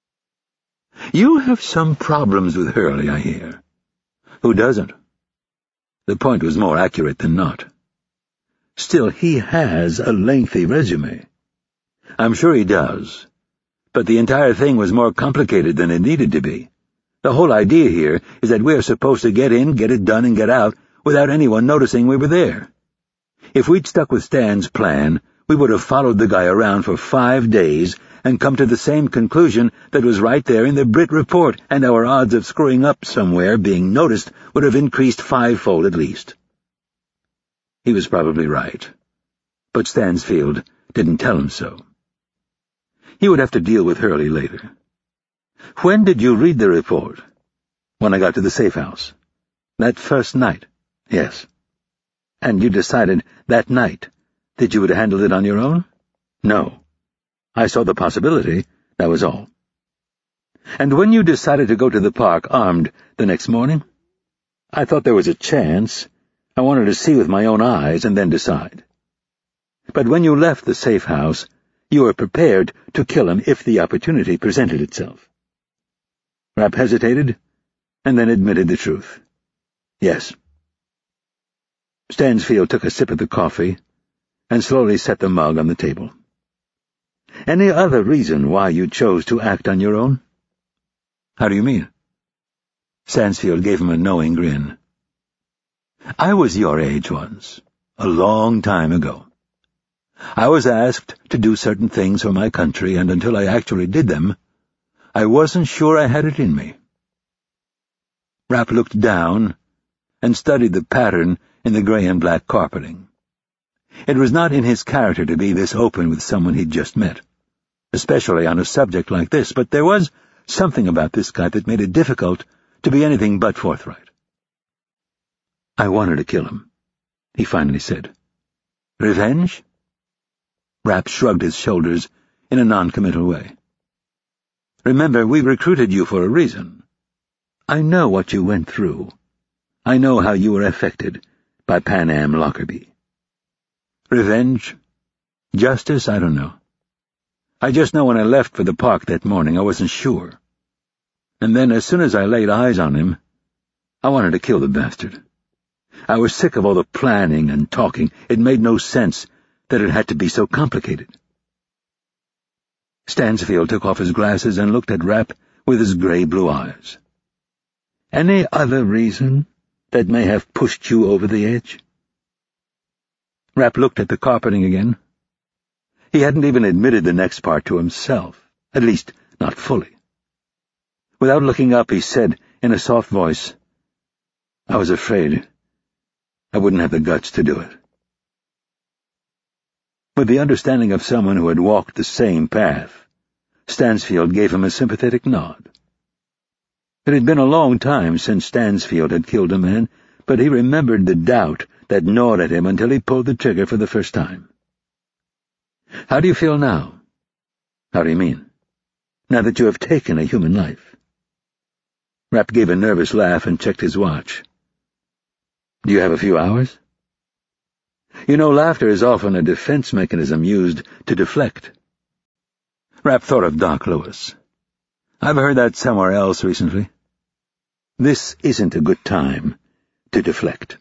"You have some problems with Hurley, I hear." "Who doesn't?" The point was more accurate than not. "Still, he has a lengthy resume." "I'm sure he does. But the entire thing was more complicated than it needed to be. The whole idea here is that we are supposed to get in, get it done, and get out without anyone noticing we were there. If we'd stuck with Stan's plan, we would have followed the guy around for five days and come to the same conclusion that was right there in the Brit report, and our odds of screwing up somewhere, being noticed, would have increased fivefold at least." He was probably right, but Stansfield didn't tell him so. He would have to deal with Hurley later. "When did you read the report?" "When I got to the safe house." "That first night?" "Yes." "And you decided that night that you would handle it on your own?" "No. I saw the possibility, that was all." "And when you decided to go to the park armed the next morning?" "I thought there was a chance. I wanted to see with my own eyes and then decide." "But when you left the safe house, you were prepared to kill him if the opportunity presented itself?" Rapp hesitated, and then admitted the truth. "Yes." Stansfield took a sip of the coffee and slowly set the mug on the table. "Any other reason why you chose to act on your own?" "How do you mean?" Stansfield gave him a knowing grin. "I was your age once, a long time ago. I was asked to do certain things for my country, and until I actually did them, I wasn't sure I had it in me." Rapp looked down and studied the pattern in the gray and black carpeting. It was not in his character to be this open with someone he'd just met, especially on a subject like this, but there was something about this guy that made it difficult to be anything but forthright. "I wanted to kill him," he finally said. "Revenge?" Rapp shrugged his shoulders in a non-committal way. "Remember, we recruited you for a reason. I know what you went through. I know how you were affected by Pan Am Lockerbie. Revenge? Justice? I don't know. I just know when I left for the park that morning, I wasn't sure. And then, as soon as I laid eyes on him, I wanted to kill the bastard. I was sick of all the planning and talking. It made no sense that it had to be so complicated." Stansfield took off his glasses and looked at Rapp with his grey-blue eyes. "Any other reason that may have pushed you over the edge?" Rapp looked at the carpeting again. He hadn't even admitted the next part to himself, at least not fully. Without looking up, he said in a soft voice, "I was afraid I wouldn't have the guts to do it." With the understanding of someone who had walked the same path, Stansfield gave him a sympathetic nod. It had been a long time since Stansfield had killed a man, but he remembered the doubt that gnawed at him until he pulled the trigger for the first time. "How do you feel now?" "How do you mean?" "Now that you have taken a human life." Rapp gave a nervous laugh and checked his watch. "Do you have a few hours?" You know, laughter is often a defense mechanism used to deflect. Rapp thought of Doc Lewis. "I've heard that somewhere else recently. This isn't a good time to deflect."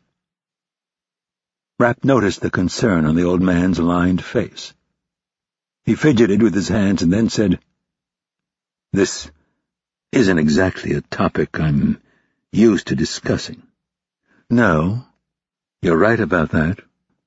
Rapp noticed the concern on the old man's lined face. He fidgeted with his hands and then said, "This isn't exactly a topic I'm used to discussing." "No, you're right about that."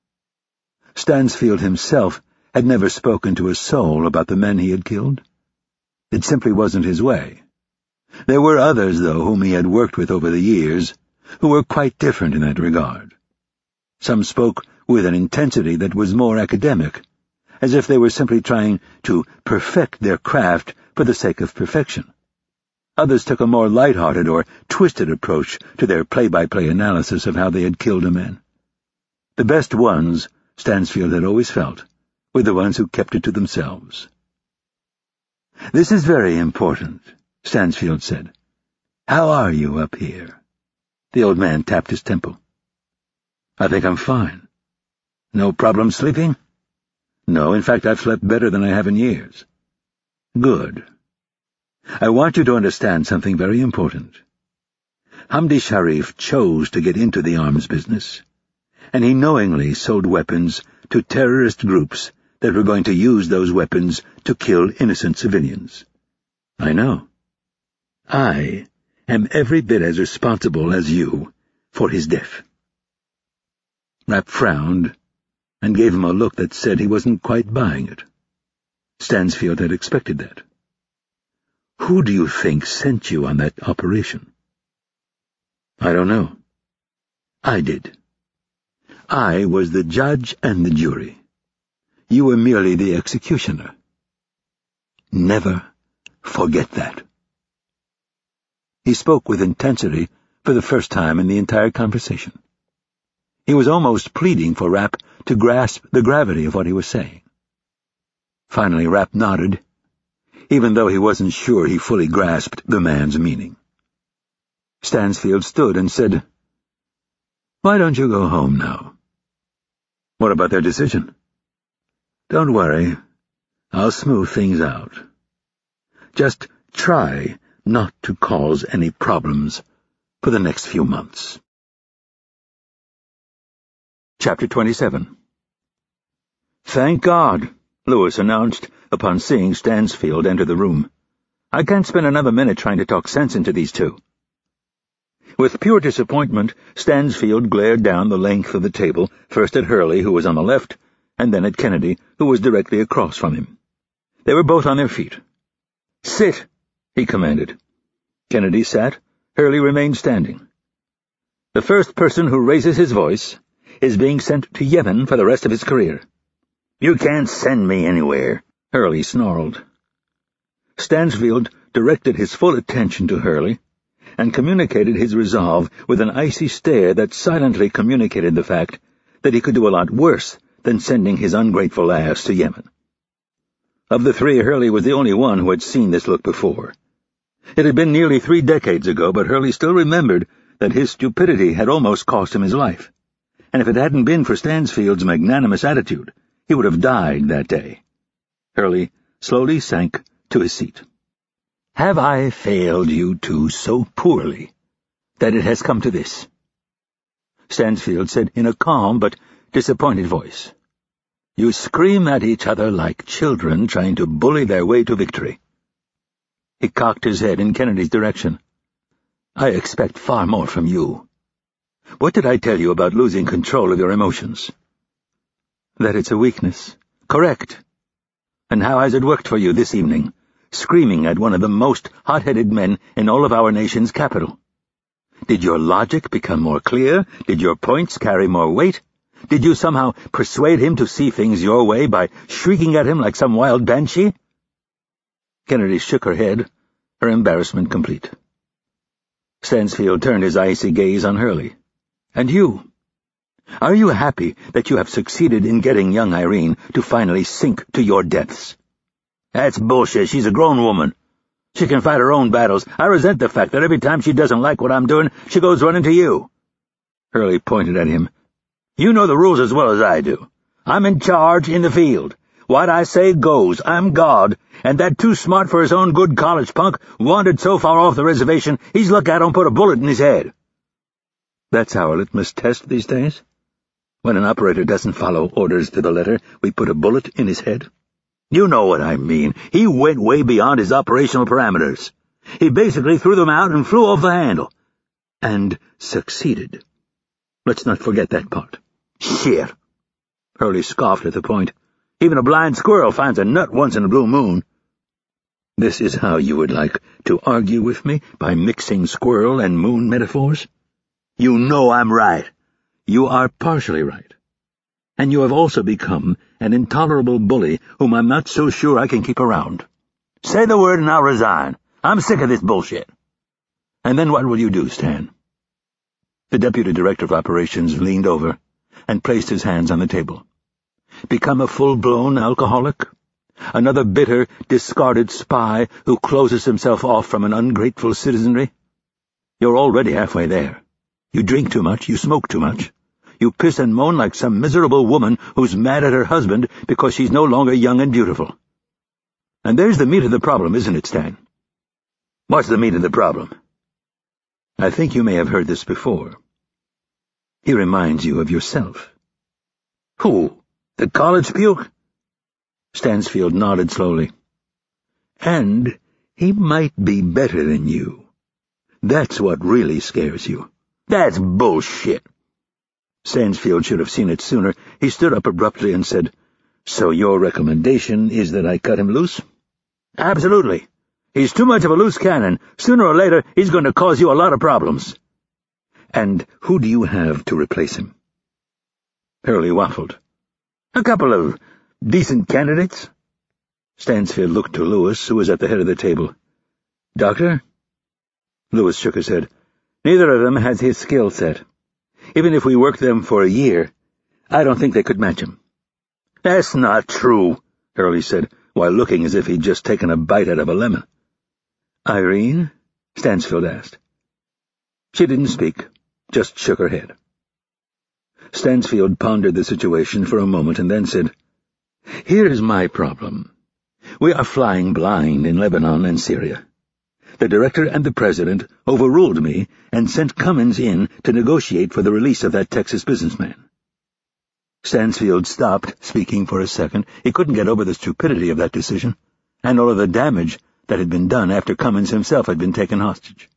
Stansfield himself had never spoken to a soul about the men he had killed. It simply wasn't his way. There were others, though, whom he had worked with over the years, who were quite different in that regard. Some spoke with an intensity that was more academic, as if they were simply trying to perfect their craft for the sake of perfection. Others took a more light-hearted or twisted approach to their play-by-play analysis of how they had killed a man. The best ones, Stansfield had always felt, were the ones who kept it to themselves. "This is very important," Stansfield said. "How are you up here?" The old man tapped his temple. "I think I'm fine." "No problem sleeping?" "No, in fact, I've slept better than I have in years." "Good. I want you to understand something very important. Hamdi Sharif chose to get into the arms business, and he knowingly sold weapons to terrorist groups that were going to use those weapons to kill innocent civilians. I know. I am every bit as responsible as you for his death." Rapp frowned and gave him a look that said he wasn't quite buying it. Stansfield had expected that. "Who do you think sent you on that operation?" "I don't know." "I did. I was the judge and the jury. You were merely the executioner. Never forget that." He spoke with intensity for the first time in the entire conversation. He was almost pleading for Rapp to grasp the gravity of what he was saying. Finally, Rapp nodded, even though he wasn't sure he fully grasped the man's meaning. Stansfield stood and said, "Why don't you go home now?" "What about their decision?" "Don't worry. I'll smooth things out. Just try not to cause any problems for the next few months." Chapter twenty-seven. "Thank God," Lewis announced upon seeing Stansfield enter the room. "I can't spend another minute trying to talk sense into these two." With pure disappointment, Stansfield glared down the length of the table, first at Hurley, who was on the left, and then at Kennedy, who was directly across from him. They were both on their feet. "Sit," he commanded. Kennedy sat. Hurley remained standing. "The first person who raises his voice is being sent to Yemen for the rest of his career." "You can't send me anywhere," Hurley snarled. Stansfield directed his full attention to Hurley, and communicated his resolve with an icy stare that silently communicated the fact that he could do a lot worse than sending his ungrateful ass to Yemen. Of the three, Hurley was the only one who had seen this look before. It had been nearly three decades ago, but Hurley still remembered that his stupidity had almost cost him his life, and if it hadn't been for Stansfield's magnanimous attitude, he would have died that day. Hurley slowly sank to his seat. "Have I failed you two so poorly that it has come to this?" Stansfield said in a calm but disappointed voice. "You scream at each other like children trying to bully their way to victory." He cocked his head in Kennedy's direction. "I expect far more from you. What did I tell you about losing control of your emotions?" "That it's a weakness." "Correct. And how has it worked for you this evening, screaming at one of the most hot-headed men in all of our nation's capital? Did your logic become more clear? Did your points carry more weight? Did you somehow persuade him to see things your way by shrieking at him like some wild banshee?" Kennedy shook her head, her embarrassment complete. Stansfield turned his icy gaze on Hurley. "And you? Are you happy that you have succeeded in getting young Irene to finally sink to your depths?" "That's bullshit. She's a grown woman. She can fight her own battles. I resent the fact that every time she doesn't like what I'm doing, she goes running to you." Hurley pointed at him. "You know the rules as well as I do. I'm in charge in the field. What I say goes. I'm God, and that too smart for his own good college punk wandered so far off the reservation he's lucky I don't put a bullet in his head." "That's our litmus test these days? When an operator doesn't follow orders to the letter, we put a bullet in his head?" "You know what I mean. He went way beyond his operational parameters. He basically threw them out and flew off the handle." "And succeeded. Let's not forget that part." "Shit!" Hurley scoffed at the point. "Even a blind squirrel finds a nut once in a blue moon." "This is how you would like to argue with me, by mixing squirrel and moon metaphors?" "You know I'm right." "You are partially right. And you have also become an intolerable bully whom I'm not so sure I can keep around." "Say the word and I'll resign. I'm sick of this bullshit." "And then what will you do, Stan?" The Deputy Director of Operations leaned over and placed his hands on the table. "Become a full-blown alcoholic? Another bitter, discarded spy who closes himself off from an ungrateful citizenry? You're already halfway there. You drink too much, you smoke too much. You piss and moan like some miserable woman who's mad at her husband because she's no longer young and beautiful. And there's the meat of the problem, isn't it, Stan?" "What's the meat of the problem?" "I think you may have heard this before. He reminds you of yourself." "Who? The college puke?" Stansfield nodded slowly. "And he might be better than you. That's what really scares you." "That's bullshit." Stansfield should have seen it sooner. He stood up abruptly and said, "So your recommendation is that I cut him loose?" "Absolutely. He's too much of a loose cannon. Sooner or later, he's going to cause you a lot of problems." "And who do you have to replace him?" Hurley waffled. "A couple of decent candidates." Stansfield looked to Lewis, who was at the head of the table. "Doctor?" Lewis shook his head. "Neither of them has his skill set. Even if we worked them for a year, I don't think they could match him." "That's not true," Hurley said, while looking as if he'd just taken a bite out of a lemon. "Irene?" Stansfield asked. She didn't speak, just shook her head. Stansfield pondered the situation for a moment and then said, "Here's my problem. We are flying blind in Lebanon and Syria. The director and the president overruled me and sent Cummins in to negotiate for the release of that Texas businessman." Stansfield stopped speaking for a second. He couldn't get over the stupidity of that decision, and all of the damage that had been done after Cummins himself had been taken hostage.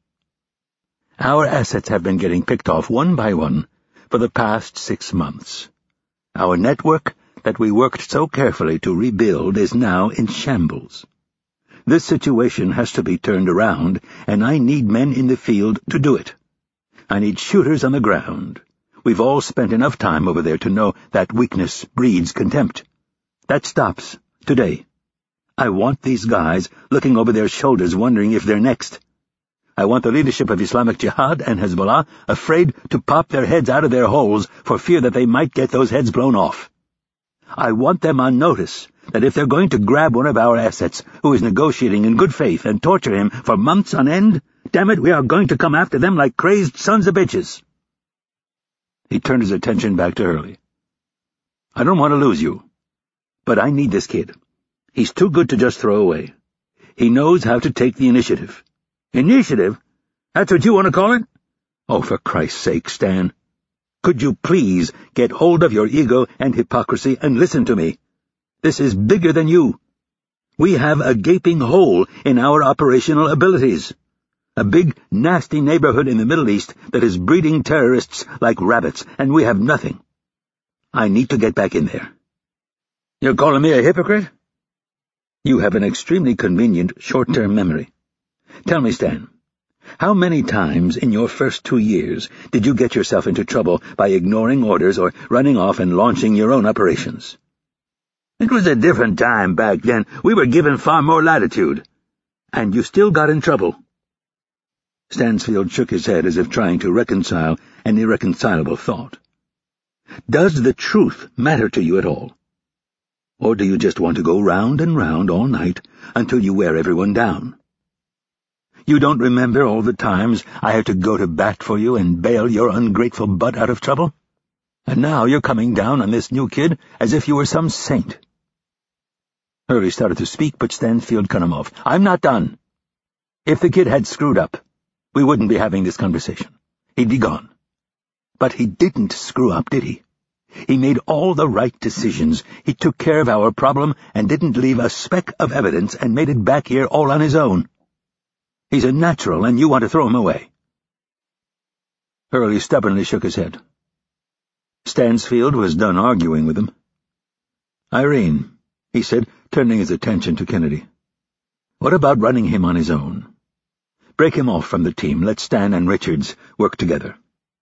"Our assets have been getting picked off one by one for the past six months. Our network that we worked so carefully to rebuild is now in shambles. This situation has to be turned around, and I need men in the field to do it. I need shooters on the ground. We've all spent enough time over there to know that weakness breeds contempt. That stops today. I want these guys looking over their shoulders wondering if they're next. I want the leadership of Islamic Jihad and Hezbollah afraid to pop their heads out of their holes for fear that they might get those heads blown off. I want them on notice that if they're going to grab one of our assets who is negotiating in good faith and torture him for months on end, damn it, we are going to come after them like crazed sons of bitches. He turned his attention back to Hurley. I don't want to lose you, but I need this kid. He's too good to just throw away. He knows how to take the initiative. Initiative? That's what you want to call it? Oh, for Christ's sake, Stan. Could you please get hold of your ego and hypocrisy and listen to me? This is bigger than you. We have a gaping hole in our operational abilities. A big, nasty neighborhood in the Middle East that is breeding terrorists like rabbits, and we have nothing. I need to get back in there. You're calling me a hypocrite? You have an extremely convenient short-term memory. Tell me, Stan, how many times in your first two years did you get yourself into trouble by ignoring orders or running off and launching your own operations? It was a different time back then. We were given far more latitude. And you still got in trouble. Stansfield shook his head as if trying to reconcile an irreconcilable thought. Does the truth matter to you at all? Or do you just want to go round and round all night until you wear everyone down? You don't remember all the times I had to go to bat for you and bail your ungrateful butt out of trouble? And now you're coming down on this new kid as if you were some saint. Hurley started to speak, but Stansfield cut him off. I'm not done. If the kid had screwed up, we wouldn't be having this conversation. He'd be gone. But he didn't screw up, did he? He made all the right decisions. He took care of our problem and didn't leave a speck of evidence and made it back here all on his own. He's a natural, and you want to throw him away. Hurley stubbornly shook his head. Stansfield was done arguing with him. Irene, he said, turning his attention to Kennedy. What about running him on his own? Break him off from the team. Let Stan and Richards work together.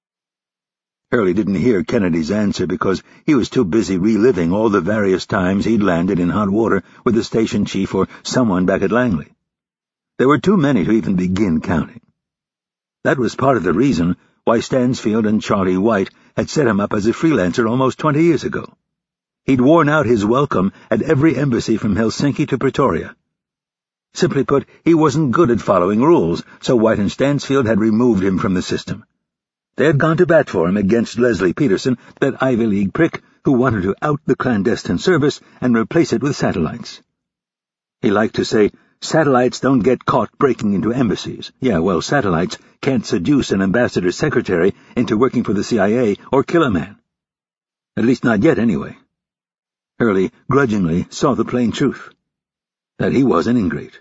Hurley didn't hear Kennedy's answer because he was too busy reliving all the various times he'd landed in hot water with the station chief or someone back at Langley. There were too many to even begin counting. That was part of the reason why Stansfield and Charlie White had set him up as a freelancer almost twenty years ago. He'd worn out his welcome at every embassy from Helsinki to Pretoria. Simply put, he wasn't good at following rules, so White and Stansfield had removed him from the system. They had gone to bat for him against Leslie Peterson, that Ivy League prick who wanted to out the clandestine service and replace it with satellites. He liked to say, satellites don't get caught breaking into embassies. Yeah, well, satellites can't seduce an ambassador's secretary into working for the C I A or kill a man. At least not yet, anyway. Hurley grudgingly saw the plain truth, that he was an ingrate.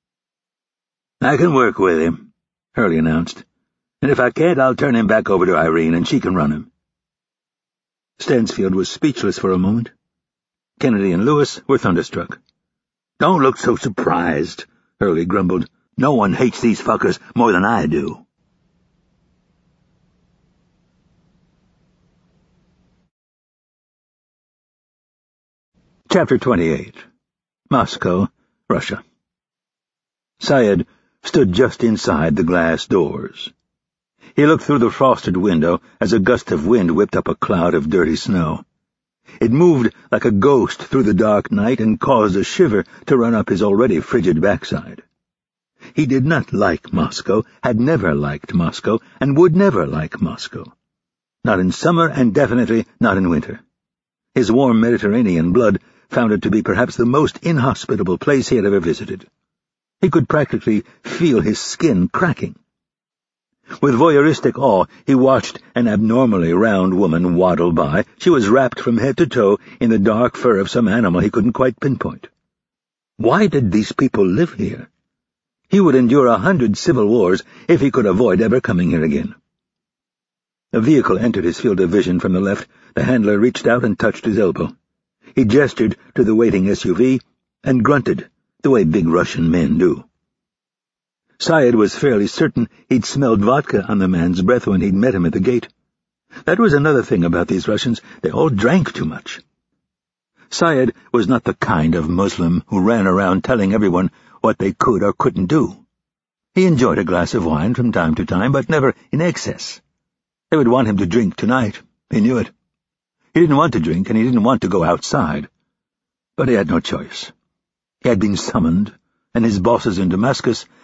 I can work with him, Hurley announced. And if I can't, I'll turn him back over to Irene, and she can run him. Stansfield was speechless for a moment. Kennedy and Lewis were thunderstruck. Don't look so surprised, Hurley grumbled. No one hates these fuckers more than I do. Chapter twenty-eight. Moscow, Russia. Syed stood just inside the glass doors. He looked through the frosted window as a gust of wind whipped up a cloud of dirty snow. It moved like a ghost through the dark night and caused a shiver to run up his already frigid backside. He did not like Moscow, had never liked Moscow, and would never like Moscow. Not in summer, and definitely not in winter. His warm Mediterranean blood found it to be perhaps the most inhospitable place he had ever visited. He could practically feel his skin cracking. With voyeuristic awe, he watched an abnormally round woman waddle by. She was wrapped from head to toe in the dark fur of some animal he couldn't quite pinpoint. Why did these people live here? He would endure a hundred civil wars if he could avoid ever coming here again. A vehicle entered his field of vision from the left. The handler reached out and touched his elbow. He gestured to the waiting S U V and grunted, the way big Russian men do. Syed was fairly certain he'd smelled vodka on the man's breath when he'd met him at the gate. That was another thing about these Russians. They all drank too much. Syed was not the kind of Muslim who ran around telling everyone what they could or couldn't do. He enjoyed a glass of wine from time to time, but never in excess. They would want him to drink tonight. He knew it. He didn't want to drink, and he didn't want to go outside. But he had no choice. He had been summoned, and his bosses in Damascus